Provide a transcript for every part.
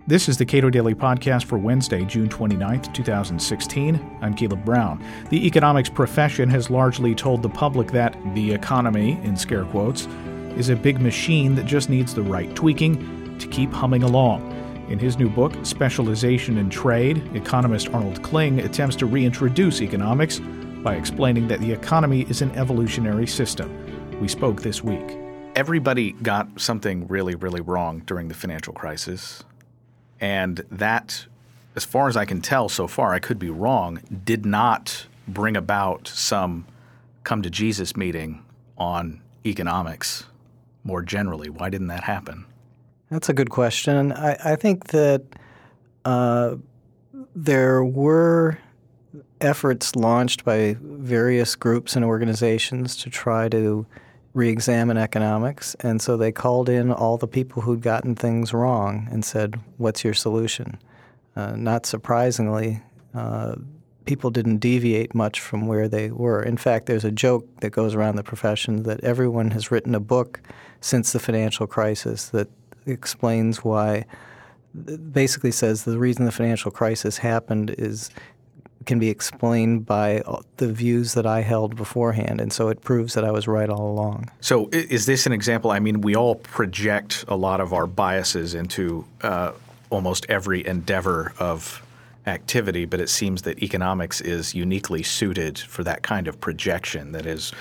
This is the Cato Daily Podcast for Wednesday, June 29th, 2016. I'm Caleb Brown. The economics profession has largely told the public that the economy, in scare quotes, is a big machine that just needs the right tweaking to keep humming along. In his new book, Specialization in Trade, economist Arnold Kling attempts to reintroduce economics by explaining that the economy is an evolutionary system. We spoke this week. Everybody got something really, really wrong during the financial crisis. And that, as far as I can tell so far, I could be wrong, did not bring about some come-to-Jesus meeting on economics more generally. Why didn't that happen? That's a good question. I think that there were efforts launched by various groups and organizations to try to re-examine economics, and so they called in all the people who'd gotten things wrong and said, what's your solution? Not surprisingly, people didn't deviate much from where they were. In fact, there's a joke that goes around the profession that everyone has written a book since the financial crisis that explains why, basically says the reason the financial crisis happened can be explained by the views that I held beforehand, and so it proves that I was right all along. So is this an example? I mean, we all project a lot of our biases into almost every endeavor of activity, but it seems that economics is uniquely suited for that kind of projection that is,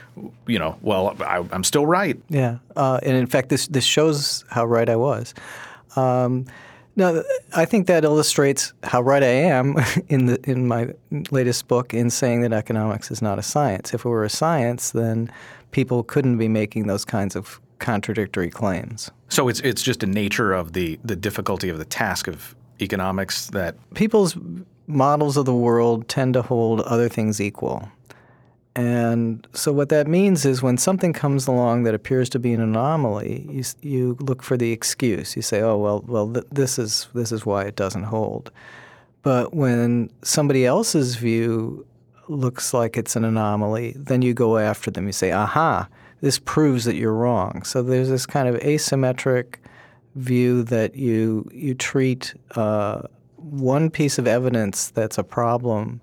I'm still right. Yeah, and in fact, this shows how right I was. No, I think that illustrates how right I am in my latest book in saying that economics is not a science. If it were a science, then people couldn't be making those kinds of contradictory claims. So it's just a nature of the difficulty of the task of economics that people's models of the world tend to hold other things equal. And so what that means is when something comes along that appears to be an anomaly, you look for the excuse. You say, this is why it doesn't hold. But when somebody else's view looks like it's an anomaly, then you go after them. You say, aha, this proves that you're wrong. So there's this kind of asymmetric view that you treat one piece of evidence that's a problem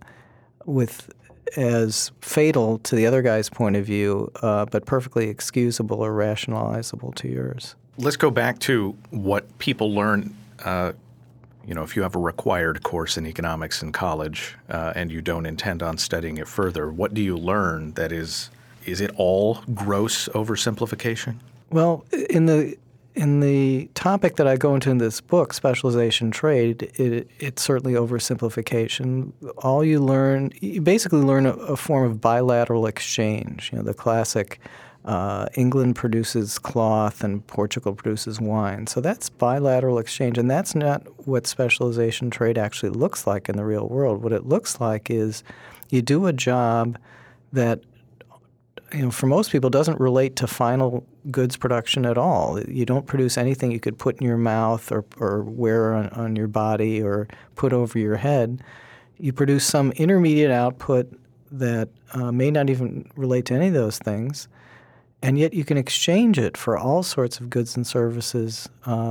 as fatal to the other guy's point of view, but perfectly excusable or rationalizable to yours. Let's go back to what people learn, if you have a required course in economics in college and you don't intend on studying it further, what do you learn that is it all gross oversimplification? Well, in the topic that I go into in this book, Specialization Trade, it's certainly oversimplification. You basically learn a form of bilateral exchange. The classic England produces cloth and Portugal produces wine. So that's bilateral exchange, and that's not what specialization trade actually looks like in the real world. What it looks like is you do a job that for most people, doesn't relate to final goods production at all. You don't produce anything you could put in your mouth or wear on your body or put over your head. You produce some intermediate output that may not even relate to any of those things, and yet you can exchange it for all sorts of goods and services.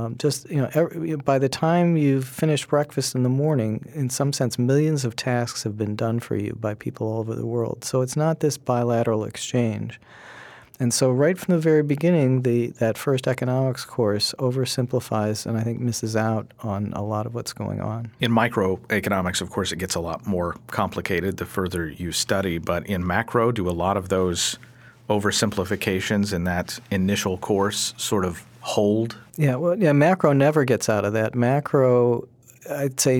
By the time you've finished breakfast in the morning, in some sense, millions of tasks have been done for you by people all over the world. So it's not this bilateral exchange. And so right from the very beginning, that first economics course oversimplifies and I think misses out on a lot of what's going on. In microeconomics, of course, it gets a lot more complicated the further you study. But in macro, do a lot of those oversimplifications in that initial course sort of hold? Macro never gets out of that. Macro, I'd say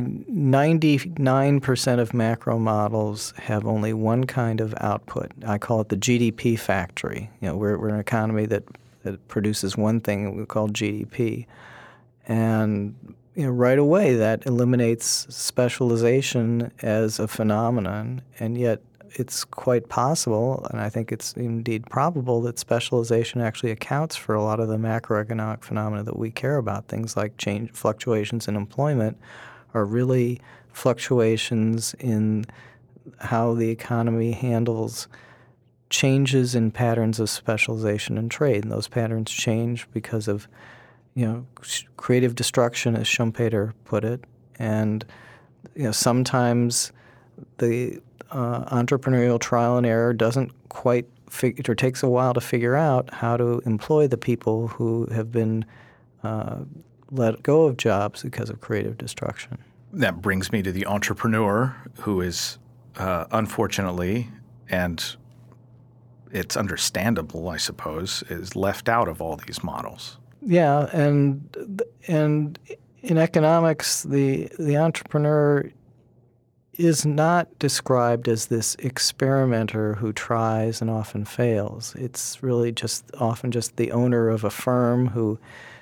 99% of macro models have only one kind of output. I call it the GDP factory. We're an economy that produces one thing we call GDP. And right away that eliminates specialization as a phenomenon, and yet it's quite possible, and I think it's indeed probable, that specialization actually accounts for a lot of the macroeconomic phenomena that we care about. Things like fluctuations in employment are really fluctuations in how the economy handles changes in patterns of specialization and trade. And those patterns change because of creative destruction, as Schumpeter put it, and sometimes the entrepreneurial trial and error doesn't quite or takes a while to figure out how to employ the people who have been let go of jobs because of creative destruction. That brings me to the entrepreneur who is unfortunately, and it's understandable, I suppose, is left out of all these models. Yeah, and in economics, the entrepreneur is not described as this experimenter who tries and often fails. It's really often just the owner of a firm who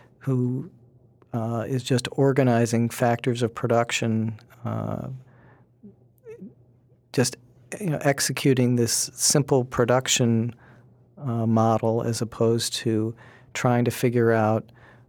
is just organizing factors of production, just executing this simple production model as opposed to trying to figure out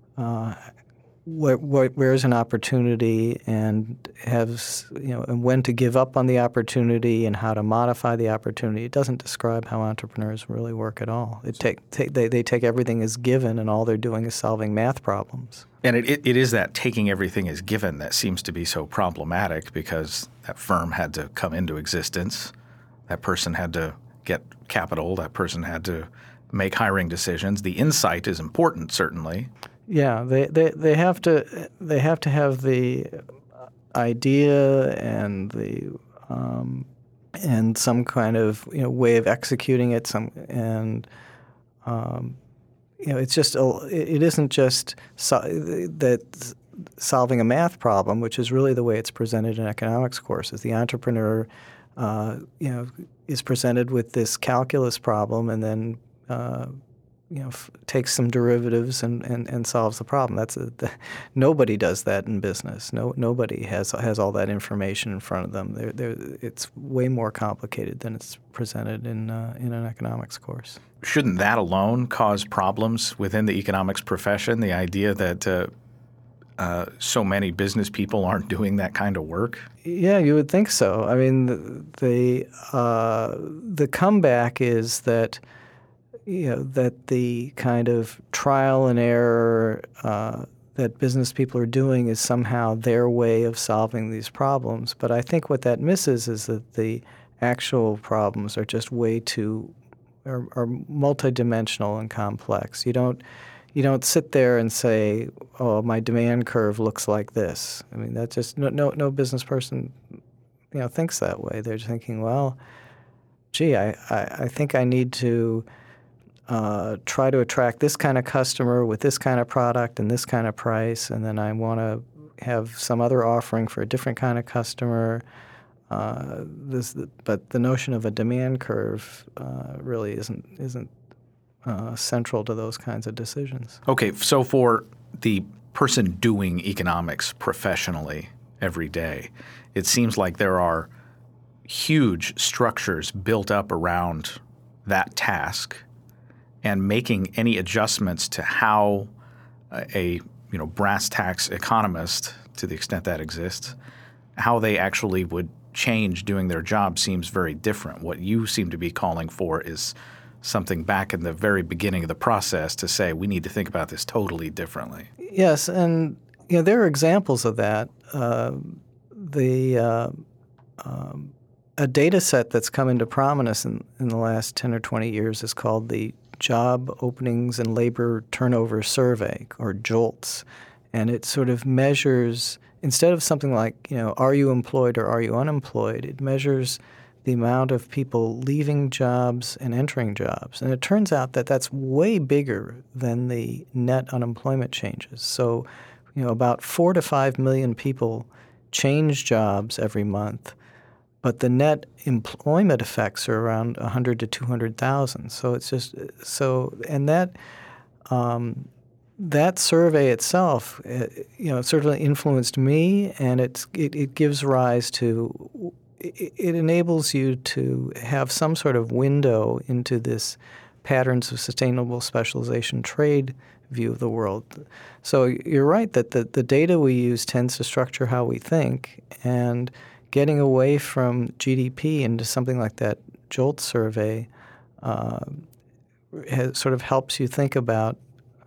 where's an opportunity and and when to give up on the opportunity and how to modify the opportunity. It doesn't describe how entrepreneurs really work at all. They take everything as given, and all they're doing is solving math problems. And it is that taking everything as given that seems to be so problematic, because that firm had to come into existence. That person had to get capital. That person had to make hiring decisions. The insight is important, certainly. Yeah, they have to have the idea and the and some kind of way of executing it. It's just it isn't just that solving a math problem, which is really the way it's presented in economics courses. The entrepreneur, is presented with this calculus problem and then takes some derivatives and solves the problem. Nobody does that in business. Nobody has all that information in front of them. It's way more complicated than it's presented in an economics course. Shouldn't that alone cause problems within the economics profession? The idea that so many business people aren't doing that kind of work? Yeah, you would think so. I mean, the comeback is that that the kind of trial and error that business people are doing is somehow their way of solving these problems. But I think what that misses is that the actual problems are just are multidimensional and complex. You don't sit there and say, "Oh, my demand curve looks like this." I mean, that's just no business person thinks that way. They're thinking, well, gee, I think I need to try to attract this kind of customer with this kind of product and this kind of price, and then I want to have some other offering for a different kind of customer. But the notion of a demand curve really isn't central to those kinds of decisions. Okay, so for the person doing economics professionally every day, it seems like there are huge structures built up around that task, and making any adjustments to how a brass tacks economist, to the extent that exists, how they actually would change doing their job seems very different. What you seem to be calling for is something back in the very beginning of the process to say we need to think about this totally differently. Yes, and there are examples of that. A data set that's come into prominence in the last 10 or 20 years is called the Job Openings and Labor Turnover Survey, or JOLTS. And it sort of measures, instead of something like, are you employed or are you unemployed, it measures the amount of people leaving jobs and entering jobs. And it turns out that that's way bigger than the net unemployment changes. So, about 4 to 5 million people change jobs every month, but the net employment effects are around 100 to 200,000. So it's just and that survey itself, certainly influenced me, and it gives rise to. It enables you to have some sort of window into this patterns of sustainable specialization trade view of the world. So you're right that the data we use tends to structure how we think, and getting away from GDP into something like that JOLT survey sort of helps you think about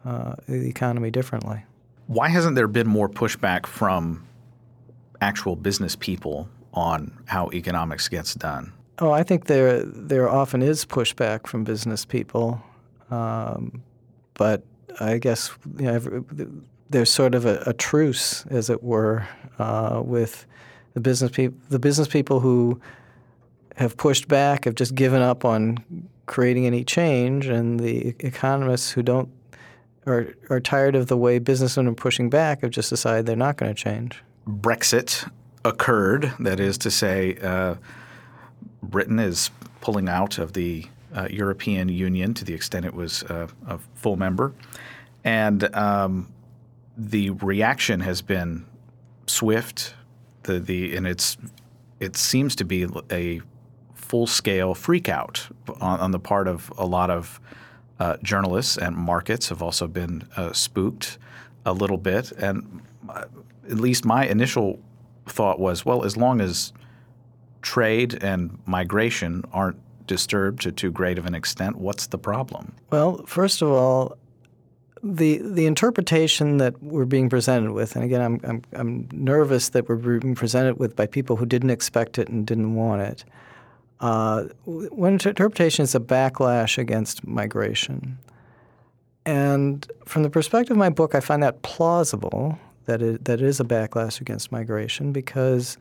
the economy differently. Why hasn't there been more pushback from actual business people on how economics gets done? Oh, I think there often is pushback from business people, but I guess there's sort of a truce, as it were, with the business people who have pushed back, have just given up on creating any change, and the economists who are tired of the way businessmen are pushing back have just decided they're not going to change. Brexit occurred, that is to say, Britain is pulling out of the European Union to the extent it was a full member, and the reaction has been swift. And it seems to be a full-scale freakout on the part of a lot of journalists, and markets have also been spooked a little bit. And at least my initial thought was, well, as long as trade and migration aren't disturbed to too great of an extent, what's the problem? Well, first of all, the interpretation that we're being presented with, and again, I'm nervous that we're being presented with by people who didn't expect it and didn't want it. One interpretation is a backlash against migration. And from the perspective of my book, I find that plausible, that it is a backlash against migration, because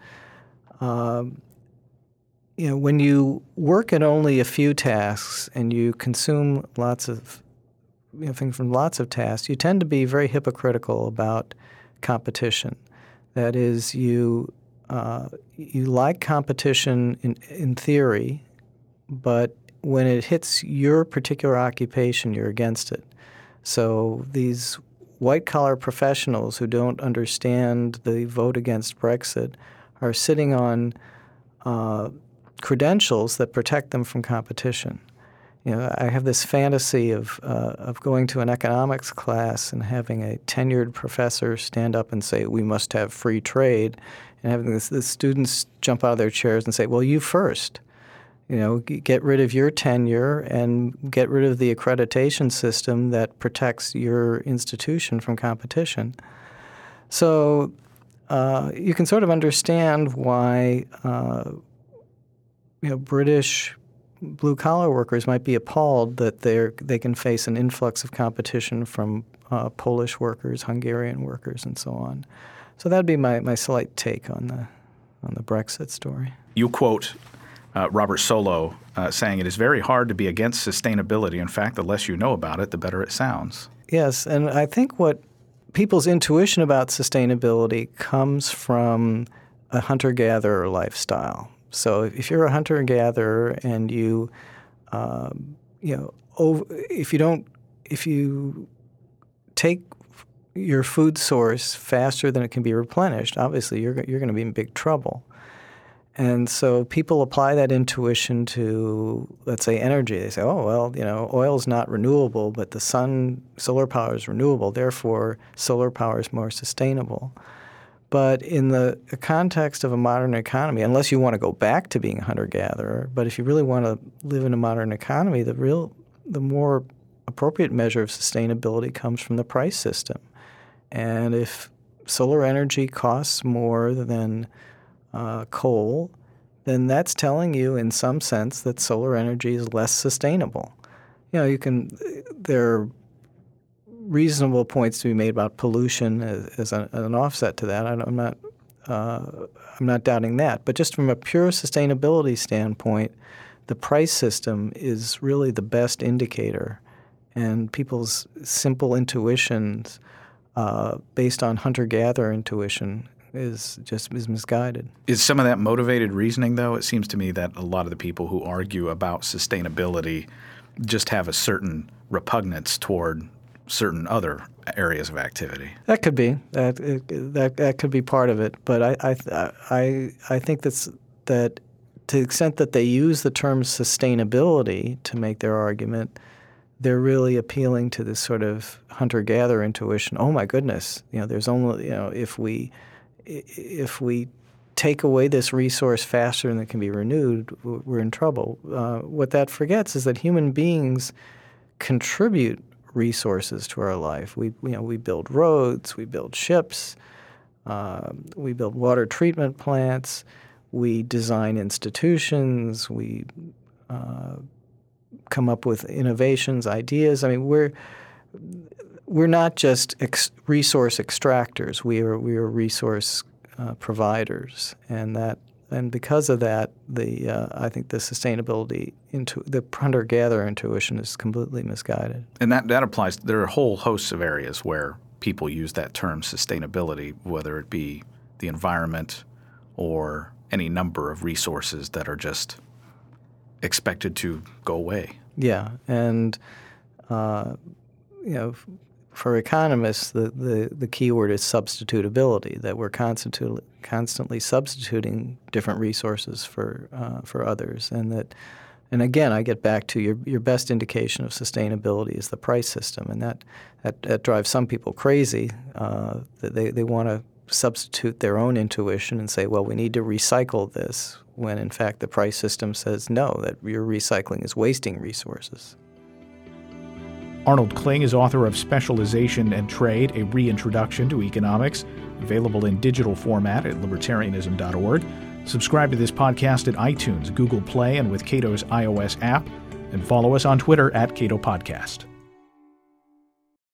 when you work at only a few tasks and you consume lots of things from lots of tasks, you tend to be very hypocritical about competition. That is, you like competition in theory, but when it hits your particular occupation, you're against it. So these white-collar professionals who don't understand the vote against Brexit are sitting on credentials that protect them from competition. I have this fantasy of going to an economics class and having a tenured professor stand up and say, we must have free trade, and having the students jump out of their chairs and say, well, you first. Get rid of your tenure and get rid of the accreditation system that protects your institution from competition. So you can sort of understand why British blue-collar workers might be appalled that they can face an influx of competition from Polish workers, Hungarian workers, and so on. So that would be my slight take on the Brexit story. You quote Robert Solow saying, "It is very hard to be against sustainability. In fact, the less you know about it, the better it sounds." Yes, and I think what people's intuition about sustainability comes from a hunter-gatherer lifestyle. So if you're a hunter-gatherer and if you take your food source faster than it can be replenished, obviously you're going to be in big trouble. And so people apply that intuition to, let's say, energy. They say, oh, well, oil's not renewable, but the solar power is renewable. Therefore, solar power is more sustainable. But in the context of a modern economy, unless you want to go back to being a hunter-gatherer, but if you really want to live in a modern economy, the more appropriate measure of sustainability comes from the price system. And if solar energy costs more than coal, then that's telling you in some sense that solar energy is less sustainable. There are reasonable points to be made about pollution as an offset to that. I'm not doubting that. But just from a pure sustainability standpoint, the price system is really the best indicator, and people's simple intuitions based on hunter-gatherer intuition is misguided. Is some of that motivated reasoning, though? It seems to me that a lot of the people who argue about sustainability just have a certain repugnance toward certain other areas of activity. That could be. That could be part of it. But I think that to the extent that they use the term sustainability to make their argument, they're really appealing to this sort of hunter-gatherer intuition. Oh my goodness, there's only if we take away this resource faster than it can be renewed, we're in trouble. What that forgets is that human beings contribute resources to our life. We build roads, we build ships, we build water treatment plants, we design institutions, we come up with innovations, ideas. I mean, we're not just resource extractors. We are resource providers, and because of that, I think the sustainability the hunter-gatherer intuition is completely misguided. And that applies. There are a whole host of areas where people use that term sustainability, whether it be the environment or any number of resources that are just expected to go away. Yeah, and for economists, the key word is substitutability. That we're constantly substituting different resources for others, and again, I get back to your best indication of sustainability is the price system, and that drives some people crazy. That they want to substitute their own intuition and say, well, we need to recycle this, when in fact the price system says no, that your recycling is wasting resources. Arnold Kling is author of Specialization and Trade, A Reintroduction to Economics, available in digital format at libertarianism.org. Subscribe to this podcast at iTunes, Google Play, and with Cato's iOS app, and follow us on Twitter at Cato Podcast.